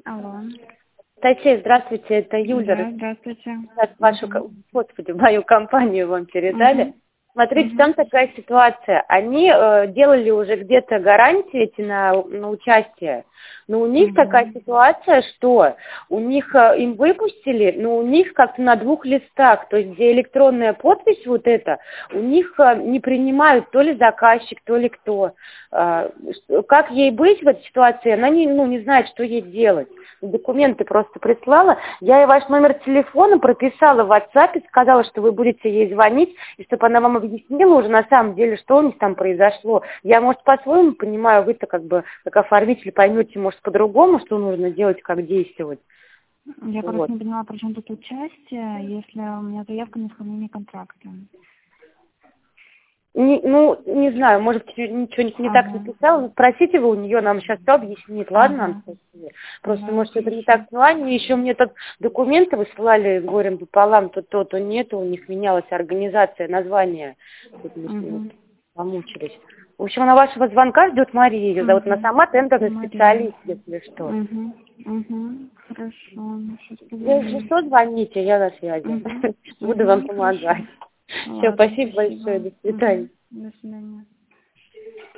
Алло. Татьяна, здравствуйте, это Да, Юля. здравствуйте. Сейчас вашу, господи, мою компанию вам передали. Угу. Смотрите, Угу. там такая ситуация. Они делали уже где-то гарантии эти на участие, но у них такая Угу. ситуация, что у них им выпустили, но у них как-то на 2 листах, то есть где электронная подпись вот эта, у них не принимают то ли заказчик, то ли кто. Как ей быть в этой ситуации? Она не знает, что ей делать. Документы просто прислала. Я ей ваш номер телефона прописала в WhatsApp, сказала, что вы будете ей звонить, и чтобы она вам объяснила уже на самом деле, что у них там произошло. Я, может, по-своему понимаю, вы-то как бы, как оформитель, поймете, может, по-другому, что нужно делать, как действовать. Я Вот. просто не поняла, при чем тут участие, если у меня заявка на исполнение контракта. Не знаю, может, ничего не так Ага. написала, но спросите вы у нее, нам сейчас все объяснит, ладно, Ага. Анастасия? Просто, Да, может, это не хорошо. так поняла, они еще мне тут документы высылали горем пополам, то нет, у них менялась организация, название, тут мы Угу. помучились. В общем, на вашего звонка ждет Мария, ее зовут, она Угу. сама тендерный Мария. специалист, если что. Угу. Угу. Хорошо. Сейчас Если позвоню. что, звоните, я на связи, Угу. буду вам Угу. помогать. Хорошо. Все, Ладно, спасибо большое, спасибо. до свидания. Угу. До свидания.